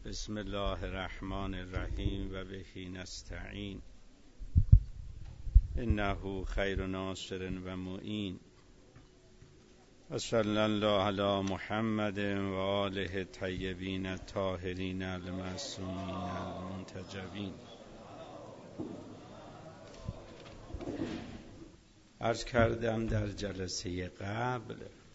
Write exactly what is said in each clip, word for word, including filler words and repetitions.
بسم الله الرحمن الرحیم و بهی نستعین انه خیر ناصر و معین و صلی الله علی محمد و آله الطیبین الطاهرین المعصومین المنتجبین. عرض کردم در جلسه قبل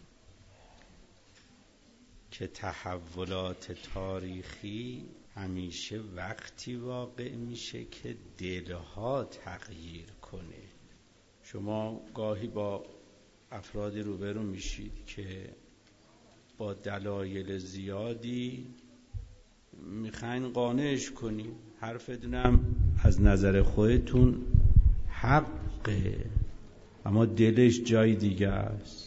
که تحولات تاریخی همیشه وقتی واقع میشه که دلها تغییر کنه. شما گاهی با افرادی روبرو میشید که با دلایل زیادی میخواین قانعش کنید، حرفتونم از نظر خودتون حقه اما دلش جای دیگه است.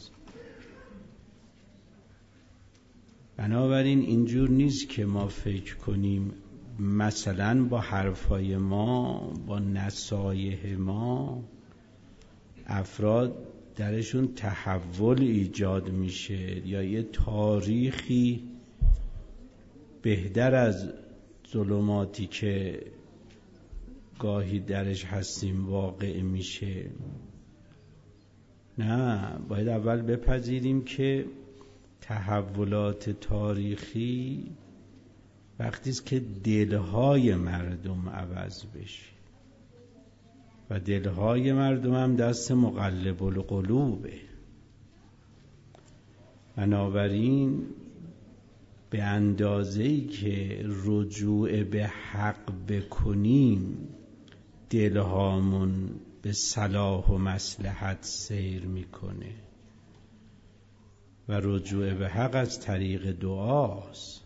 بنابراین اینجور نیست که ما فکر کنیم مثلا با حرفای ما، با نصایح ما افراد درشون تحول ایجاد میشه یا یه تاریخی بهتر از ظلماتی که گاهی درش هستیم واقع میشه. نه، باید اول بپذیریم که تحولات تاریخی وقتی است که دلهای مردم عوض بشه و دلهای مردم هم دست مقلب القلوبه. بنابراین به اندازه‌ای که رجوع به حق بکنیم دلهامون به صلاح و مصلحت سیر میکنه و رجوع به حق از طریق دعاست.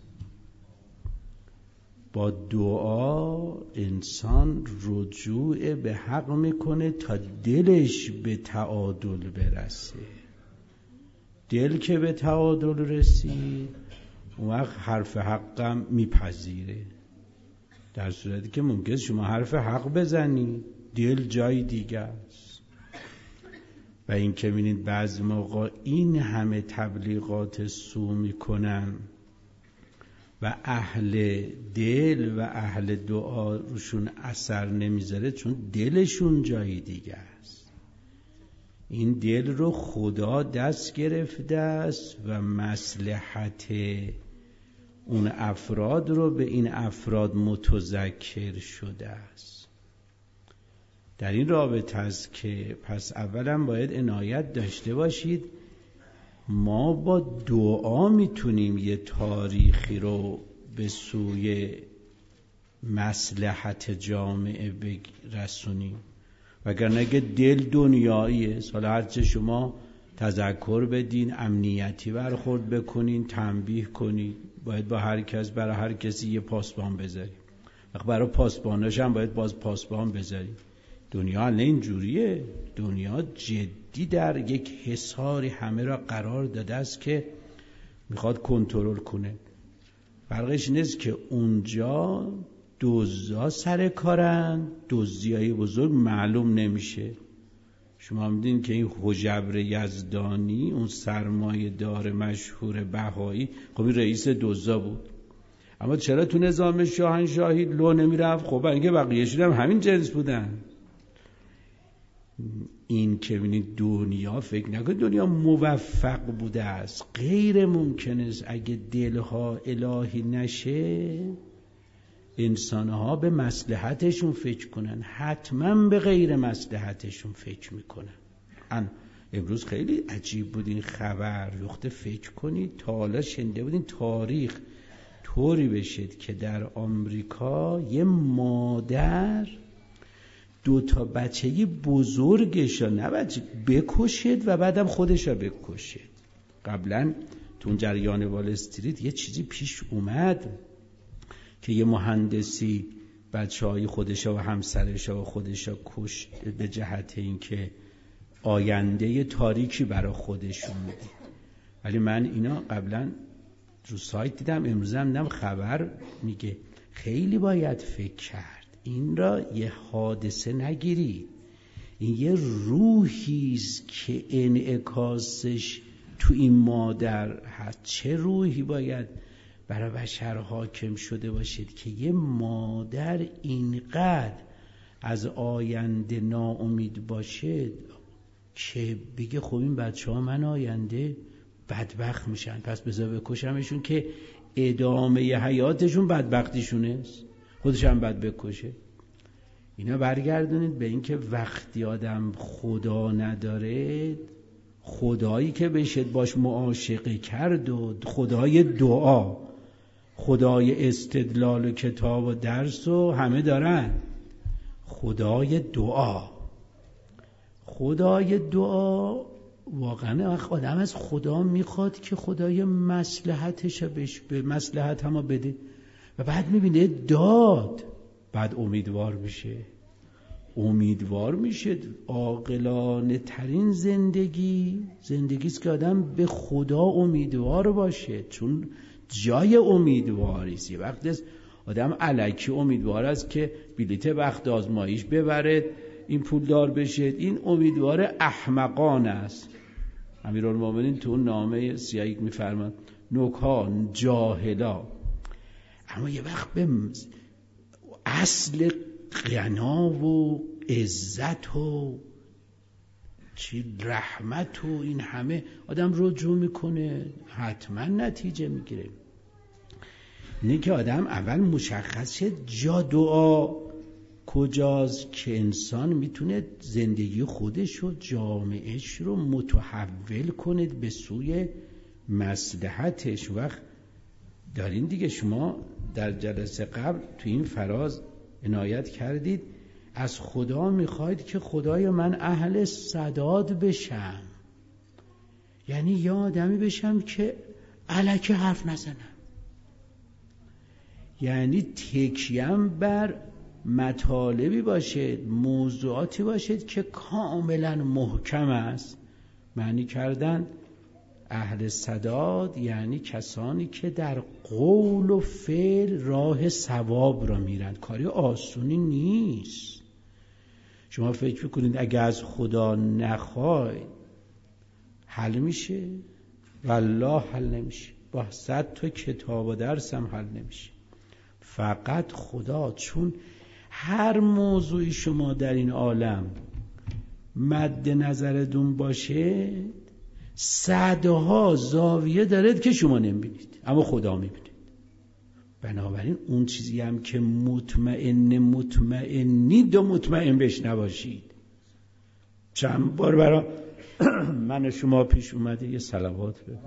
با دعا انسان رجوع به حق میکنه تا دلش به تعادل برسه. دل که به تعادل رسید اون وقت حرف حقم میپذیره، در صورتی که ممکنه شما حرف حق بزنی دل جای دیگه است. و این که بینید بعضی موقع این همه تبلیغات سو میکنن و اهل دل و اهل دعا روشون اثر نمیذاره چون دلشون جای دیگه است. این دل رو خدا دست گرفته است و مصلحت اون افراد رو به این افراد متذکر شده است. در این رابطه است که پس اولا باید عنایت داشته باشید ما با دعا میتونیم یه تاریخی رو به سوی مصلحت جامعه برسونیم، وگرنه اگه دل دنیاییه سال هرچه شما تذکر بدین، امنیتی برخورد بکنین، تنبیه کنید، باید با هر کس برای هر کسی یه پاسبان بذاریم، برای پاسباناش هم باید باز پاسبان بذاریم. دنیا نه اینجوریه. دنیا جدی در یک حصاری همه را قرار داده است که میخواد کنترل کنه. فرقش نیست که اونجا دزدا سر کارن، دزدیای بزرگ معلوم نمیشه. شما میدین که این حجبر یزدانی اون سرمایه دار مشهور بهایی خب این رئیس دزدا بود، اما چرا تو نظام شاهنشاهی لو نمیرفت؟ خب اینکه بقیه‌شون هم همین جنس بودن. این که ببینید دنیا فکر نکنید دنیا موفق بوده است. غیر ممکن است اگه دلها الهی نشه انسانها به مصلحتشون فکر کنن، حتما به غیر مصلحتشون فکر میکنن. ان امروز خیلی عجیب بود این خبر، یخته فکر کنید تا حالا شنیده بودین تاریخ طوری بشید که در آمریکا یه مادر دو تا بچه بزرگش را نه بچه بکشید و بعدم خودش را بکشید. قبلا تو جریان وال استریت یه چیزی پیش اومد که یه مهندسی بچه های خودش و همسرش و خودش را کشت به جهت اینکه آینده تاریکی برای خودشون میده. ولی من اینا قبلا رو سایت دیدم، امروز هم دیدم خبر میگه. خیلی باید فکر کرد. این را یه حادثه نگیرید، این یه روحیست که انعکاسش تو این مادر هست. چه روحی باید برای بشر حاکم شده باشید که یه مادر اینقدر از آینده ناامید باشه که بگه خب این بچه ها من آینده بدبخت میشن، پس بذار بکشمشون که ادامه ی حیاتشون بدبختیشونه، خودش هم بد بکشه. اینا برگردونید به این که وقتی آدم خدا نداره، خدایی که بشه باش معاشقه کرد و خدای دعا، خدای استدلال و کتاب و درس و همه دارن، خدای دعا خدای دعا واقعا آدم از خدا میخواد که خدای مصلحتش بهش به مصلحت هم بده و بعد میبینه داد، بعد امیدوار میشه امیدوار میشه عاقلانه ترین زندگی زندگیست که آدم به خدا امیدوار باشه، چون جای امیدواریست. یه وقت است آدم الکی امیدوار است که بلیت بخت آزمایش ببرد این پول دار بشه، این امیدوار احمقان است. امیرالمومنین تو اون نامه سیاهی میفرماد نکها جاهلا، اما یه وقت به اصل غنا و عزت و چی رحمت و این همه آدم رجوع میکنه، حتما نتیجه میگیره. اینه که آدم اول مشخص شد جا دعا کجاست که انسان میتونه زندگی خودش و جامعهش رو متحول کنه به سوی مصلحتش. وقت دارین دیگه، شما در جلسه قبل تو این فراز عنایت کردید از خدا میخواید که خدای من اهل سداد بشم، یعنی یه آدمی بشم که الکی حرف نزنم، یعنی تکیم بر مطالبی باشد، موضوعاتی باشد که کاملا محکم است. معنی کردن اهل سداد یعنی کسانی که در قول و فعل راه صواب را میرند. کاری آسونی نیست. شما فکر کنید اگه از خدا نخواید حل میشه؟ والله حل نمیشه، با صد تا کتاب و درس هم حل نمیشه. فقط خدا، چون هر موضوعی شما در این عالم مد نظرتون باشه صدها زاویه دارد که شما نمیبینید اما خدا میبینید. بنابراین اون چیزی هم که مطمئن مطمئنید و مطمئن بش نباشید. چند بار برای من و شما پیش اومده یه صلوات بگید.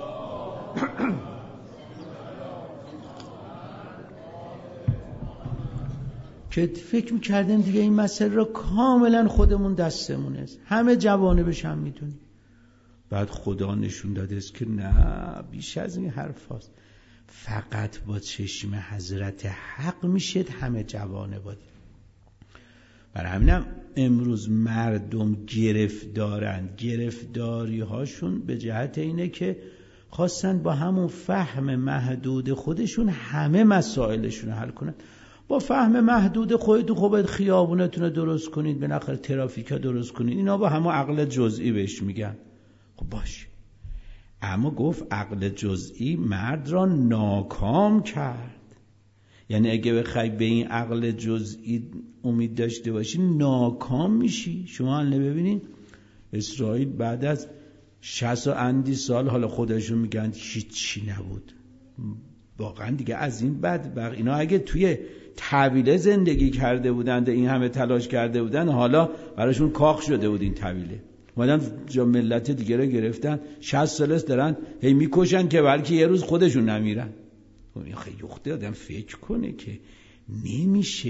که فکر میکردیم دیگه این مسئله را کاملا خودمون دستمون است، همه جوانبش هم میدونیم. بعد خدا نشون داده است که نه، بیش از این حرف هست. فقط با چشم حضرت حق میشد همه جوانبات. برای همینم امروز مردم گرفتارن، گرفتاری هاشون به جهت اینه که خواستن با همون فهم محدود خودشون همه مسائلشون حل کنن. با فهم محدود خودتون خب باید خیابونتون رو درست کنید، بالاخره ترافیکا درست کنید، اینا با همون عقل جزئی بهش میگن. خب باشه، اما گفت عقل جزئی مرد را ناکام کرد. یعنی اگه بخوای به این عقل جزئی امید داشته باشی ناکام میشی. شما الان ببینید اسرائیل بعد از شصت و اندی سال حالا خودشون میگن هیچی نبود، واقعا دیگه از این بعد بق... اینا اگه توی طویله زندگی کرده بودند، این همه تلاش کرده بودن، حالا براشون کاخ شده بود این طویله. اومدن جا ملت دیگه رو گرفتن، شصت سال دارن هی میکشن که بلکه یه روز خودشون نمیرن. خیلی یخته آدم فکر کنه که نمیشه،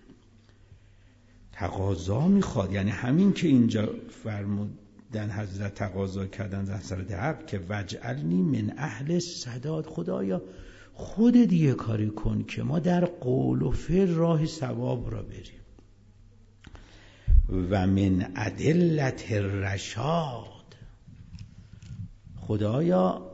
تقاضا میخواد. یعنی همین که اینجا فرمودن حضرت تقاضا کردن در حضرت حق که وجعلنی من اهل سداد، خدایا خودت یه کاری کن که ما در قول و فعل راه ثواب را بریم. و من ادلت الرشاد، خدایا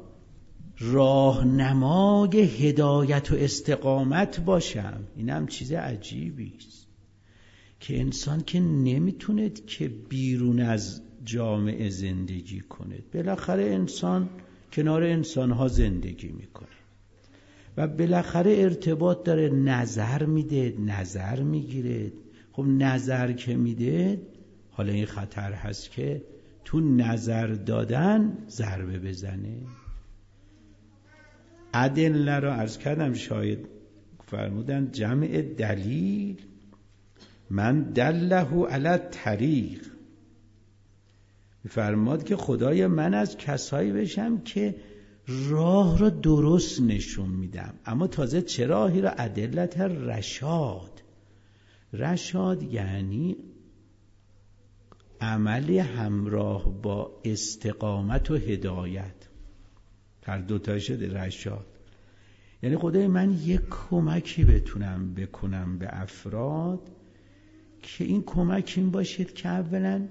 راهنمای هدایت و استقامت باشم. این هم چیز عجیبی است که انسان که نمیتونه که بیرون از جامعه زندگی کنه، بالاخره انسان کنار انسانها زندگی میکنه. و بالاخره ارتباط داره. نظر میده، نظر میگیره. خب نظر که میده، حالا این خطر هست که تو نظر دادن ضربه بزنه. ادله را عرض کردم، شاید فرمودن جمع دلیل، من دله علی طریق. فرماد که خدای من از کسایی بشم که راه را درست نشون میدم. اما تازه چه راهی را؟ ادلت رشاد. رشاد یعنی عملی همراه با استقامت و هدایت. هر دوتا شده رشاد. یعنی خدای من یک کمکی بتونم بکنم به افراد که این کمک این باشید که اولا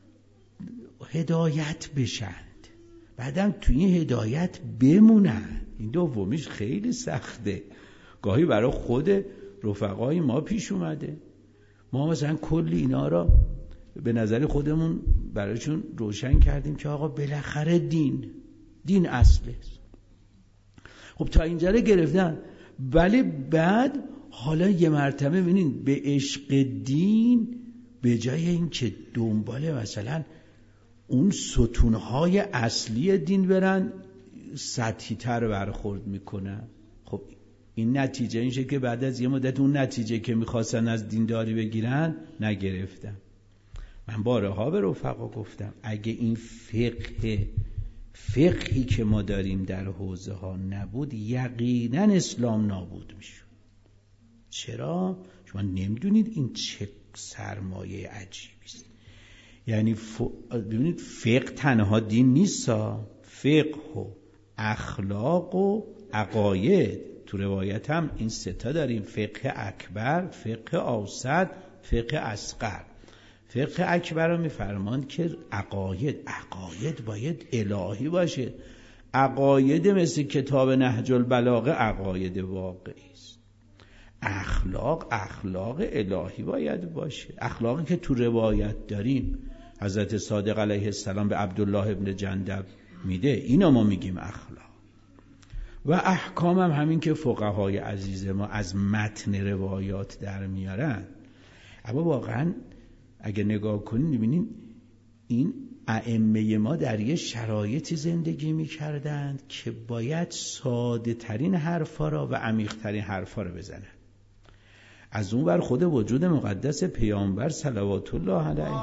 هدایت بشند، بعدم توی این هدایت بمونن. این دومیش خیلی سخته. گاهی برای خود رفقای ما پیش اومده، ما مثلا کلی اینا را به نظر خودمون برایشون روشن کردیم که آقا بالاخره دین دین اصله. خب تا اینجا رو گرفتن، ولی بعد حالا یه مرتبه ببینین به عشق دین به جای این که دنبال مثلا اون ستونهای اصلی دین برن، سطحی تر برخورد میکنن. خب این نتیجه اینشه که بعد از یه مدت اون نتیجه که میخواستن از دینداری بگیرن نگرفتن. من بارها به رفقا گفتم اگه این فقه فقهی که ما داریم در حوزه ها نبود، یقینا اسلام نابود میشد. چرا؟ شما نمیدونید این چه سرمایه عجیبی است. یعنی ف... ببینید فقه تنها دین نیست، فقه و اخلاق و عقاید. تو روایت هم این سه تا داریم: فقه اکبر، فقه اوسط، فقه اصغر. فقه اکبر رو میفرماند که عقاید عقاید باید الهی باشه. عقاید مثل کتاب نهج البلاغه عقاید واقعی است. اخلاق اخلاق الهی باید باشه. اخلاقی که تو روایت داریم حضرت صادق علیه السلام به عبدالله ابن جندب میده، اینا ما میگیم اخلاق. و احکام هم همین که فقهای عزیز ما از متن روایات در میارن. اما واقعا اگه نگاه کنید می‌بینید این ائمه ما در یه شرایطی زندگی می‌کردند که باید ساده ترین حرفا را و عمیق ترین حرفا را بزنن. از اون ور خود وجود مقدس پیامبر صلوات الله علیه.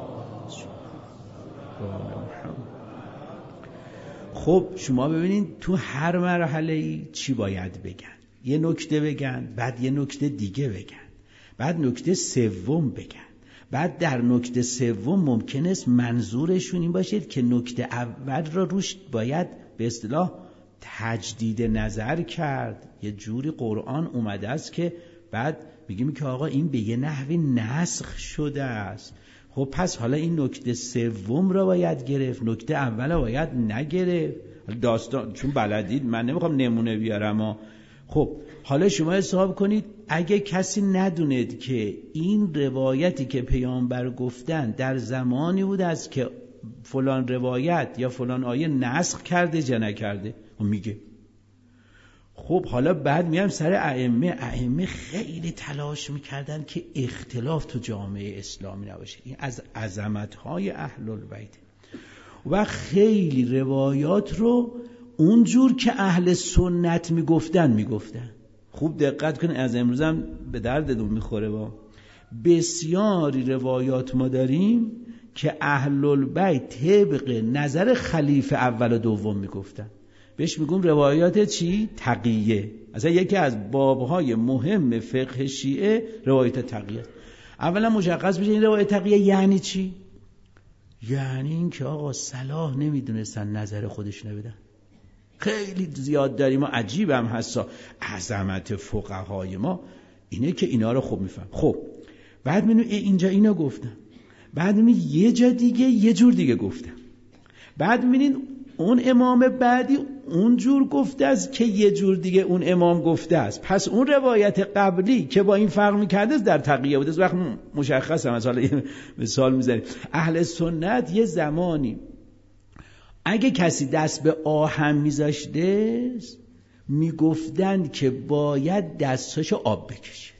خب شما ببینید تو هر مرحله‌ای چی باید بگن. یه نکته بگن، بعد یه نکته دیگه بگن، بعد نکته سوم بگن. بعد در نکته سوم ممکن است منظورشون این باشید که نکته اول را روش باید به اصطلاح تجدید نظر کرد. یه جوری قرآن اومده است که بعد میگیم که آقا این به یه نحوی نسخ شده است. خب پس حالا این نکته سوم را باید گرفت، نکته اول را باید نگرفت. داستان چون بلدید من نمیخوام نمونه بیارم ها. خب حالا شما حساب کنید اگه کسی ندوند که این روایتی که پیامبر گفتن در زمانی بود است که فلان روایت یا فلان آیه نسخ کرده یا نکرده، اون میگه. خب حالا بعد میام سر ائمه. ائمه خیلی تلاش میکردن که اختلاف تو جامعه اسلامی نباشه. این از عظمت‌های اهل البیت. و خیلی روایات رو اونجور که اهل سنت میگفتن میگفتن. خوب دقت کن، از امروز هم به دردتون میخوره. با بسیاری روایات ما داریم که اهل البیت طبق نظر خلیفه اول و دوم میگفتن. بهش میگم روایات چی؟ تقیه. اصلا یکی از بابهای مهم فقه شیعه روایت تقیه. اولا مشخص بشه این روایت تقیه یعنی چی؟ یعنی این که آقا صلاح نمیدونستن نظر خودش نبدن. خیلی زیاد داریم و عجیب هم هستا. عظمت فقهای ما اینه که اینا رو خوب میفهم. خب بعد میبینیم اینجا اینا گفتم، بعد میبینیم یه جا دیگه یه جور دیگه گفتم، بعد میبینیم اون امام بعدی اون جور گفته است که یه جور دیگه اون امام گفته است. پس اون روایت قبلی که با این فرق میکرده در تقیه بوده. وقت مشخص هم. مثلا یه مثال میزنیم. اهل سنت یه زمانی اگه کسی دست به آهن میذاشته میگفتند که باید دستاشو آب بکشید.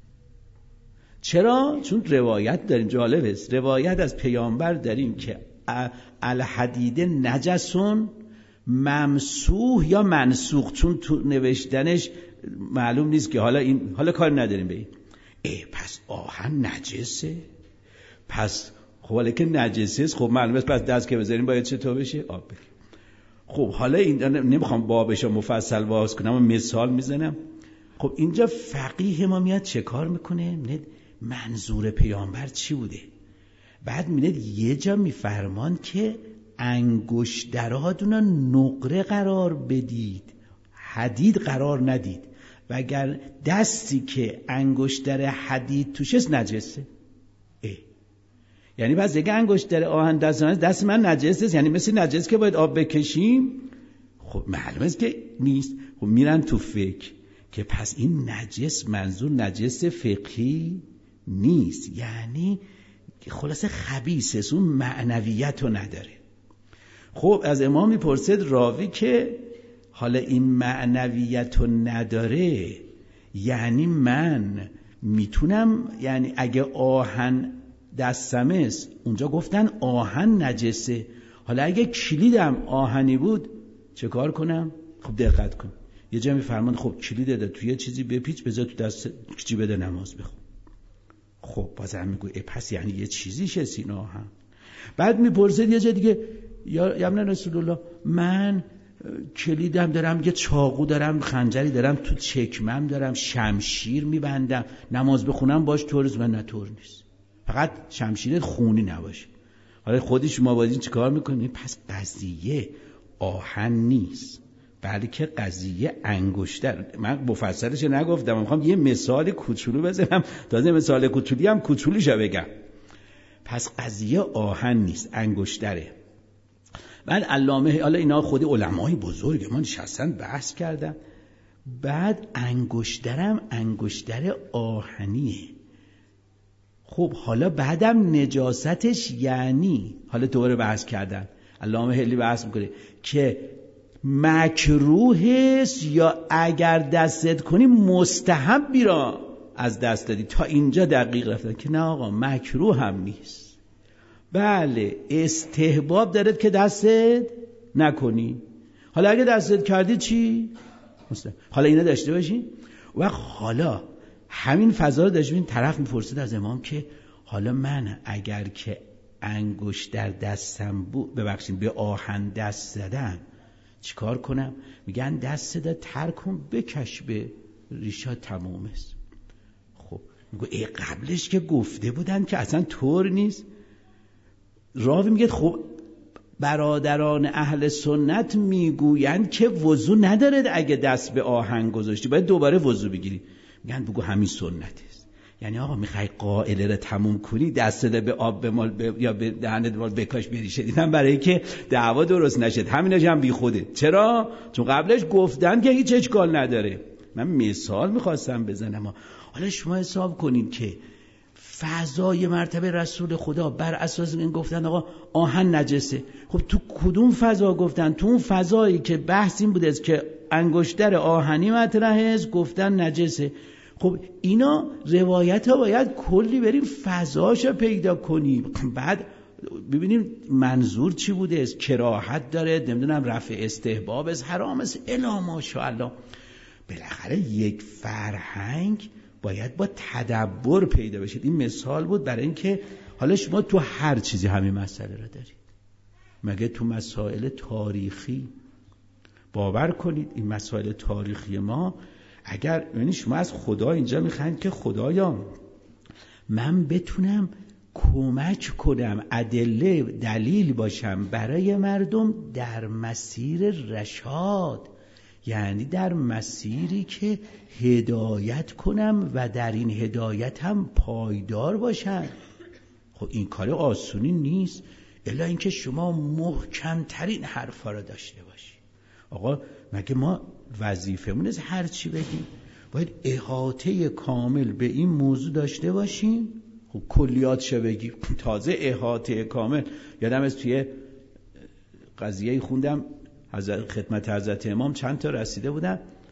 چرا؟ چون روایت داریم، جالب است، روایت از پیامبر داریم که الحدید نجسون ممسوح یا منسوخ، چون تو نوشتنش معلوم نیست که حالا این حالا کار نداریم به این. ای پس آهن نجسه؟ پس خب حالا که نجسه است خب معلومه پس دست که بذاریم باید چطور بشه؟ آب بگیر. خب حالا این نمیخوام بابش مفصل باز کنم و مثال میزنم. خب اینجا فقیه ما میاد چه کار میکنه؟ میاد منظور پیامبر چی بوده؟ بعد میاد یه جا میفرمان که انگشتراتون رو نقره قرار بدید، حدید قرار ندید، و اگر دستی که انگشتر حدید توش است نجسه. اه. یعنی بعد دیگه انگشتر آهن دست من دست من نجس است، یعنی مثل نجس که باید آب بکشیم؟ خب معلومه است که نیست. خب میرن تو فکر که پس این نجس منظور نجس فقهی نیست، یعنی خلاصه خبیث است، اون معنویت رو نداره. خب از امام میپرسد راوی که حالا این معنویت رو نداره، یعنی من میتونم، یعنی اگه آهن دستم است، اونجا گفتن آهن نجسه، حالا اگه کلیدم آهنی بود چه کار کنم؟ خب دقت کن، یه جا میفرمان خب کلید داده توی یه چیزی بپیچ بذار تو دست چی بده نماز بخون. خب بازم میگو ای پس یعنی یه چیزی شست این آهن. بعد میپرسید یه جا دیگه یا ابن رسول الله من کلیدم دارم، یه چاقو دارم، خنجری دارم، تو چکمم دارم، شمشیر میبندم، نماز بخونم باش طورز من نطور نیست، فقط شمشیر خونی نباشه. حالا خودی شما بازین چی کار میکنید؟ پس قضیه آهن نیست بلکه قضیه انگشتر. من مفصلش نگفتم، من میخوام یه مثال کوچولو بزنم، تازه مثال کوچولی هم کوچولوشو بگم. پس قضیه آهن نیست، انگشتره. بعد علامه، حالا اینا خود علمای بزرگ ما نشستن بحث کردن، بعد انگشترم انگشتر آهنیه. خب حالا بعدم نجاستش، یعنی حالا دوباره بحث کردن، علامه هلی بحث میکنه که مکروه است یا اگر دستت کنی مستحبی را از دست دادی. تا اینجا دقیق رفتن که نه آقا مکروه هم نیست، بله استحباب دارد که دستت نکنی. حالا اگه دستت کردی چی؟ مستحب. حالا اینا داشته باشین. و حالا همین فضا رو داشتیم، این طرف میپرسید از امام که حالا من اگر که انگشت در دستم بود، ببخشید به آهن دست زدم چیکار کنم؟ میگن دست ده تر کن بکش به ریشا تموم است. خب میگو ای قبلش که گفته بودن که اصلا طور نیست. راوی میگه خب برادران اهل سنت میگویند که وضو ندارد اگه دست به آهن گذاشتی، باید دوباره وضو بگیری. میگن بگو همین سنت است. یعنی آقا میخوای قائله رو تموم کنی، دست ده به آب بمال ب... یا به دهنت بمال بکاش بریشه. دیدم برای که دعوا درست نشد همینش هم بی خوده. چرا؟ چون قبلش گفتن که هیچ اشکال نداره. من مثال میخواستم بزنم. حالا شما حساب کنید که فضای مرتبه رسول خدا بر اساس این گفتن آقا آهن نجسه. خب تو کدوم فضا گفتن؟ تو اون فضایی که بحث این بوده که انگشتر آهنی مطرحه است گفتن نجسه. خب اینا روایت ها باید کلی بریم فضاشو پیدا کنیم، بعد ببینیم منظور چی بوده است. کراهت داره، نمیدونم رفع استحباب است، حرام است، الا ماشاءالله. بالاخره یک فرهنگ باید با تدبر پیدا بشید. این مثال بود برای اینکه حالا شما تو هر چیزی همین مسئله را دارید، مگه تو مسائل تاریخی باور کنید این مسائل تاریخی ما، اگر یعنی شما از خدا اینجا میخواید که خدایا من بتونم کمک کنم، ادله دلیل باشم برای مردم در مسیر رشاد، یعنی در مسیری که هدایت کنم و در این هدایت هم پایدار باشن. خب این کار آسونی نیست، الا اینکه شما محکمترین حرفا رو داشته باشی. آقا مگه ما وظیفمون است هر چی بگیم؟ باید احاطه کامل به این موضوع داشته باشیم. خب کلیاتشو بگیم. تازه احاطه کامل، یادم از توی قضیه خوندم حضرت خدمت حضرت امام چند تا رسیده بودن،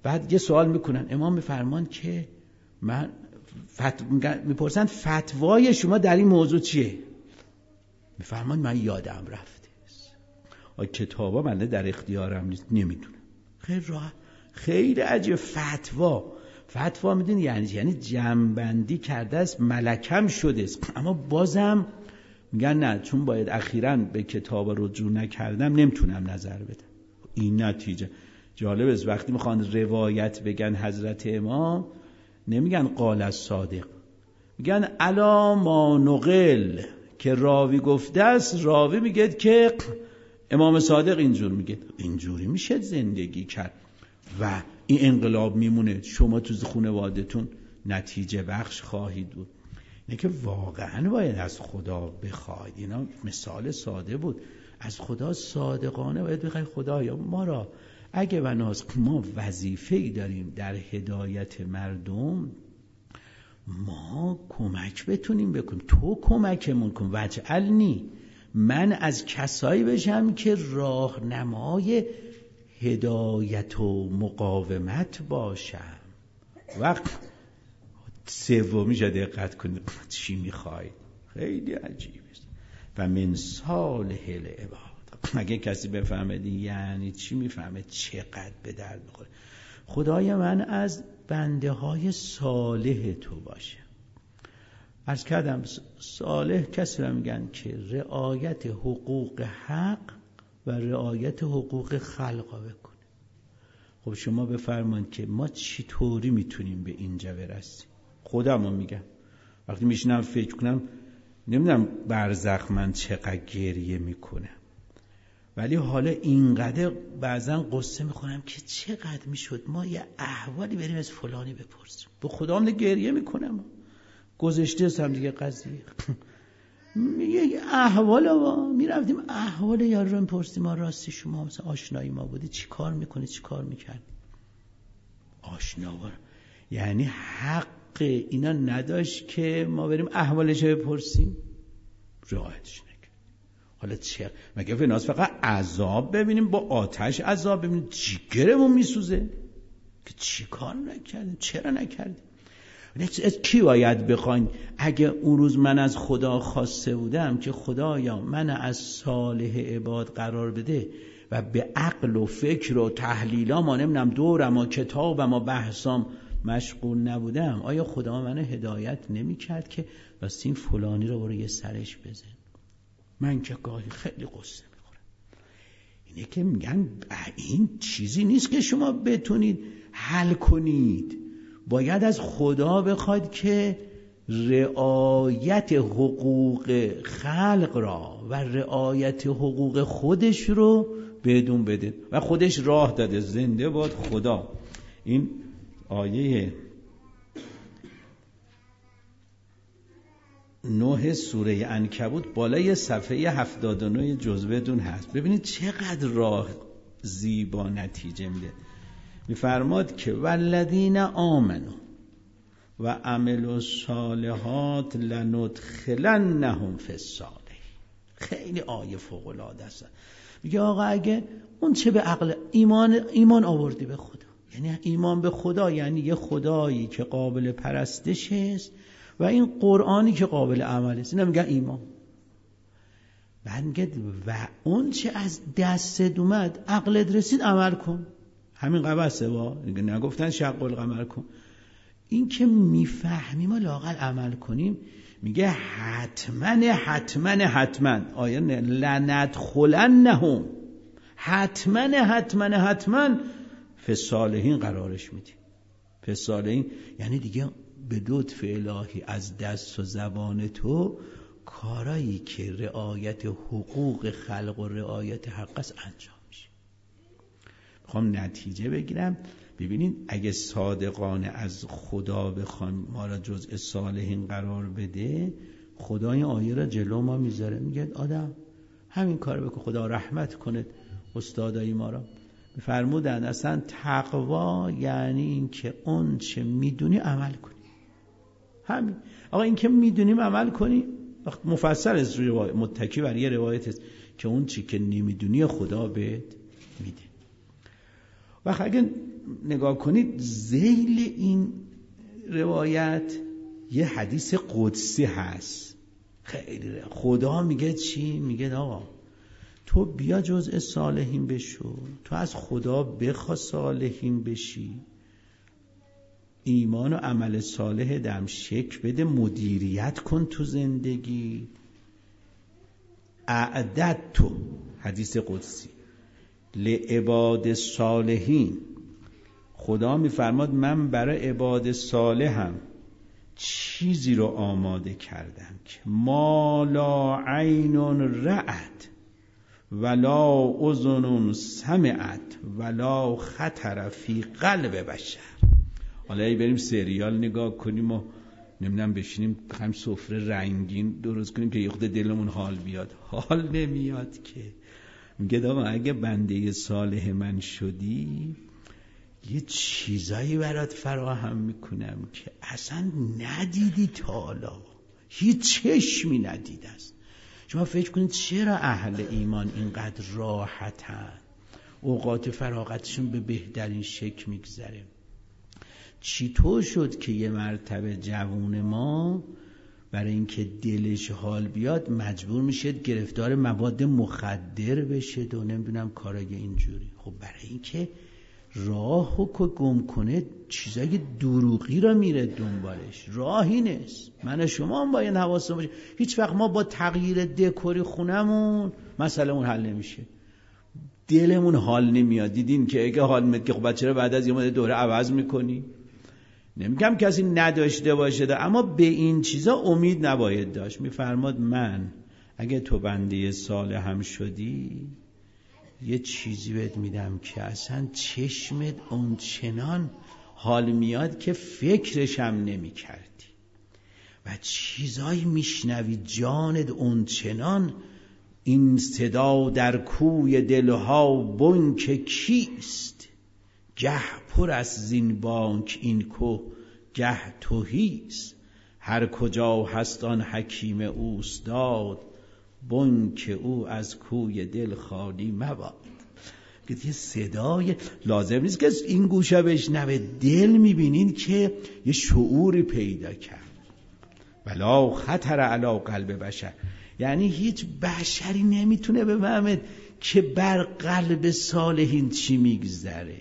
بعد یه سوال میکنن، امام میفرمان که من فت... میپرسن فتوای شما در این موضوع چیه؟ میفرمان من یادم رفته است، کتابا من در اختیارم نیست، نمیدونم. خیلی راحت، خیلی عجیب. فتوا فتوا میدونی یعنی یعنی جمع‌بندی کرده است، ملکم شده است، اما بازم میگن نه، چون باید اخیراً به کتاب رجوع نکردم نمیتونم نظر بدم. این نتیجه جالب است. وقتی میخوان روایت بگن حضرت امام نمیگن قال الصادق، میگن الا ما نقل، که راوی گفته است، راوی میگه که امام صادق اینجور میگه. اینجوری میشه زندگی کرد و این انقلاب میمونه. شما تو خانواده‌تون نتیجه بخش خواهید بود. اینه که واقعا باید از خدا بخواید. اینا مثال ساده بود. از خدا صادقانه باید بخواید خدایا ما را اگه بناس ما وظیفه‌ای داریم در هدایت مردم، ما کمک بتونیم بکنیم. تو کمکمون کن، وجعلنی، من از کسایی بشم که راهنمای هدایت و مقاومت باشم. وقت سومیش دقت کنید چی میخواید، خیلی عجیب است. و من صالح العباد، اگه کسی بفهمه یعنی چی، میفهمه چقدر به درد میخوره. خدای من از بنده های صالح تو باشه. عرض کردم صالح کسی رو میگن که رعایت حقوق حق و رعایت حقوق خلق بکنه. خب شما بفرمایید که ما چطوری میتونیم به اینجا برسیم؟ خودم رو میگم وقتی میشنم فکر کنم، نمیدونم برزخ من چقدر گریه میکنم، ولی حالا اینقدر بعضا قصه میخونم که چقدر میشد ما یه احوالی بریم از فلانی بپرسیم. به خدا هم گریه میکنم. گذشته هم دیگه قضیه یه احوال ها میرفتیم احوال یار رو میپرسیم، ما راستی شما مثلا آشنایی ما بودی، چی کار میکنی، چی کار میکردی؟ آشناوار یعنی حق اینا نداشت که ما بریم احوالش رو بپرسیم، رعایتش نکرد. حالا چه مگه فناس فقط عذاب ببینیم، با آتش عذاب ببینیم جیگرمون میسوزه که چی کار نکردیم، چرا نکردیم؟ از کی باید بخواین؟ اگه اون روز من از خدا خواسته بودم که خدایا من از صالح عباد قرار بده و به عقل و فکر و تحلیلام و نمیدونم دورم و کتابم و بحثام مشغول نبودم، آیا خدا منو هدایت نمی کرد که واسه این فلانی رو برو یه سرش بزن؟ من که گاهی خیلی قصه میخورم. اینه که میگن این چیزی نیست که شما بتونید حل کنید، باید از خدا بخواید که رعایت حقوق خلق را و رعایت حقوق خودش رو بدون بده و خودش راه داده. زنده باد خدا. این آیه نه سوره عنکبوت بالای صفحه هفتاد و نه جزوه دون هست. ببینید چقدر راه زیبا نتیجه میده. میفرماد که والذین آمنوا و عملوا الصالحات لندخلنهم فی الصالحین. خیلی آیه فوق العاده است. میگه آقا اگه اون چه به عقل ایمان ایمان آوردی به خدا، یعنی ایمان به خدا یعنی یه خدایی که قابل پرستش است و این قرآنی که قابل عمل است، اینا میگن ایمان. بعد میگه و اون چه از دستت اومد عقلت رسید عمل کن. همین قبسه با نگفتن شق القمر کن. این که میفهمیم و لااقل عمل کنیم، میگه حتما حتما حتما آیه لندخلنهم، حتما حتما حتما فی الصالحین قرارش میدیم. فی الصالحین یعنی دیگه به لطف الهی از دست و زبان تو کارایی که رعایت حقوق خلق و رعایت حق است انجام میشه. میخوام نتیجه بگیرم. ببینید اگه صادقانه از خدا بخوایم ما را جزء صالحین قرار بده، خدا این آیه را جلو ما میذاره، میگه آدم همین کار بکن خدا رحمت کنه. استادای ما را فرمودن اصلا تقوا یعنی این که اون چه میدونی عمل کنی. همین آقا این که میدونیم عمل کنی. وقت مفصل از روایت متکی بر یه روایت است که اون چی که نمیدونی خدا بهت میده. وقت اگه نگاه کنید ذیل این روایت یه حدیث قدسی هست. خیلی خدا میگه چی؟ میگه آقا تو بیا جزء صالحین بشو، تو از خدا بخوا صالحین بشی، ایمان و عمل صالح دم شک بده، مدیریت کن تو زندگی. اعدد تو، حدیث قدسی، لعباد صالحین، خدا میفرماد من برای عباد صالحم چیزی رو آماده کردم که ما لا عین رأت ولا اذن سمعت ولا خطر فی قلب بشر. حالا ای بریم سریال نگاه کنیم و نمیدونم بشینیم هم سفره رنگین درست کنیم که یه خود دلمون حال بیاد، حال نمیاد که. میگه آقا اگه بنده صالح من شدی یه چیزایی برات فراهم میکنم که اصلا ندیدی تا حالا، هیچ چشمی ندیده است. شما فکر کنید چرا اهل ایمان اینقدر راحتن، اوقات فراغتشون به بهترین شکل میگذره. چطور شد که یه مرتبه جوون ما برای اینکه دلش حال بیاد مجبور میشه گرفتار مواد مخدر بشه و نمیدونم کارای اینجوری؟ خب برای اینکه راهو که گم کنه چیزای دروغی را میره دنبالش، راهی نیست. من و شما هم باید حواسمون باشه هیچ وقت ما با تغییر دکوری خونمون مسئلهمون حل نمیشه، دلمون حال نمیاد. دیدین که اگه حال میاد که خب بعد چرا بعد از یه مدت دوره عوض میکنی؟ نمیگم کسی نداشته باشه، اما به این چیزا امید نباید داشت. میفرماد من اگه تو بنده صالح هم شدی یه چیزی بهت میدم که اصلا چشمت اون چنان حال میاد که فکرش هم نمی کردی و چیزایی میشنوی جانت اون چنان این صدا در کوی دلها بانک کیست، گه پر از زین بانک این کو گه تهیست، هر کجا هست آن حکیم اوستاد بانک او از کوی دل خالی مباد. یه صدای لازم نیست که این گوشه بشنوه، دل میبینین که یه شعوری پیدا کرد. ولا خطر علی قلب بشر، یعنی هیچ بشری نمیتونه بفهمه که بر قلب صالحین چی میگذره.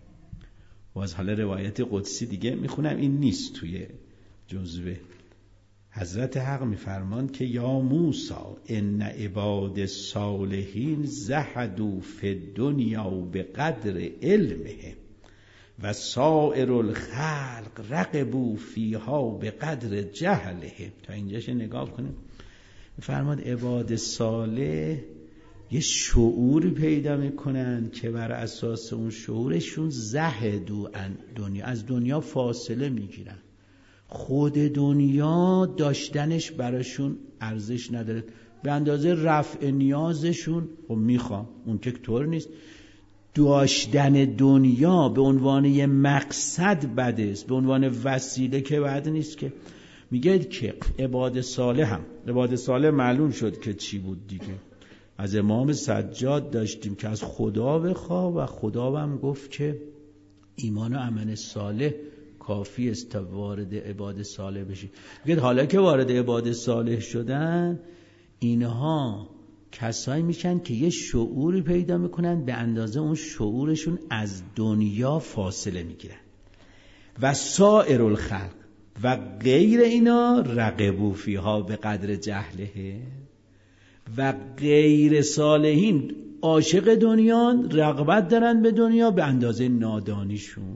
باز حالا روایت قدسی دیگه میخونم، این نیست توی جزوه. حضرت حق میفرمان که یا موسی ان عباد الصالحین زهدوا فی الدنیا بقدر علمهم و سائر الخلق رغبوا فیها بقدر جهلهم. تا اینجاش نگاه کنیم. میفرماد عباد صالح یه شعوری پیدا میکنن که بر اساس اون شعورشون زهدوا دنیا، از دنیا فاصله میگیرن. خود دنیا داشتنش براشون ارزش نداره، به اندازه رفع نیازشون خب میخوام، اون که طور نیست. داشتن دنیا به عنوان یه مقصد بده است، به عنوان وسیله که بد نیست. که میگه که عباد صالح هم، عباد صالح معلوم شد که چی بود دیگه. از امام سجاد داشتیم که از خدا بخوا و خدا هم گفت که ایمان و عمل صالح کافی است تا وارد عباد صالح بشی. میگه حالا که وارد عباد صالح شدن اینها کسایی میشن که یه شعوری پیدا میکنن به اندازه اون شعورشون از دنیا فاصله میگیرن. و سائر الخلق و غیر اینا رغبوا فیها به قدر جهله، و غیر صالحین عاشق دنیان، رغبت دارن به دنیا به اندازه نادانیشون.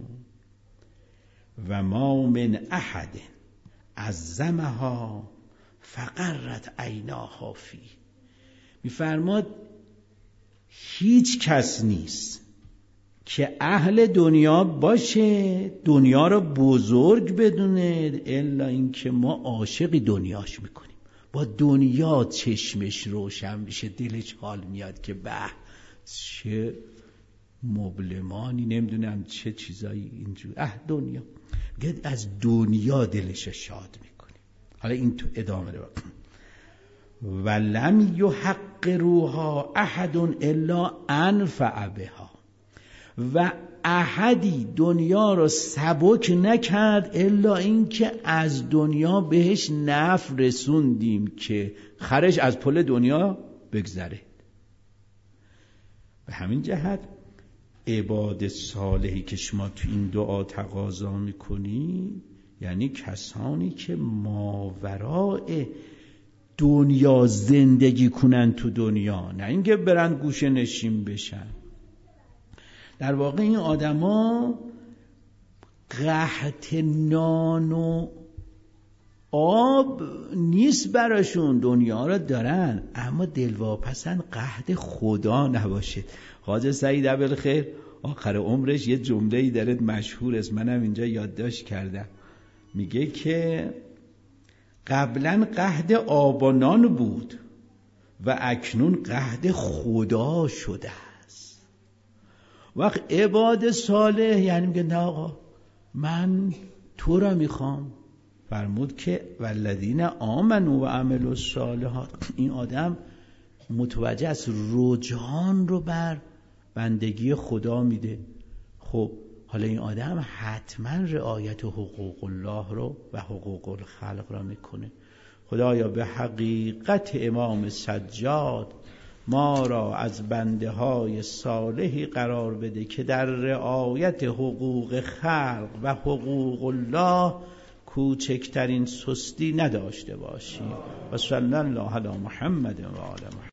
و ما من احد عظمها فقرت عیناها فی. میفرماد هیچ کس نیست که اهل دنیا باشه، دنیا رو بزرگ بدونه، الا اینکه ما عاشق دنیاش میکنیم، با دنیا چشمش روشن میشه، دلش حال میاد که به چه مبلمانی، نمیدونم چه چیزایی اینجور، اه دنیا، گه از دنیا دلش شاد میکنه. حالا این تو ادامه رو ولم یحقروها احد الا انفع بها. و احدی دنیا را سبک نکرد الا اینکه از دنیا بهش نفع رسوندیم که خرج از پل دنیا بگذره. به همین جهت عباد صالحی که شما تو این دعا تقاضا میکنی یعنی کسانی که ماوراء دنیا زندگی کنن تو دنیا، نه اینکه برن گوشه نشین بشن. در واقع این آدما قحط نان و آب نیست براشون، دنیا را دارن اما دلواپسن قحط خدا نباشه. خواجه سعید ابوالخیر آخر عمرش یه جمله‌ای داره مشهور است، منم اینجا یادداشت کردم، میگه که قبلا قحط آب و نان بود و اکنون قحط خدا شده است. وقت عباد صالح یعنی میگه نه آقا من تو را میخوام. فرمود که والذین آمنوا و عملوا الصالحات، این آدم متوجه است رجحان رو بر بندگی خدا میده. خب حالا این آدم حتما رعایت حقوق الله رو و حقوق الخلق را میکنه. خدایا به حقیقت امام سجاد ما را از بنده های صالحی قرار بده که در رعایت حقوق خلق و حقوق الله کوچکترین سستی نداشته باشیم. و صلی الله علی محمد و آل محمد.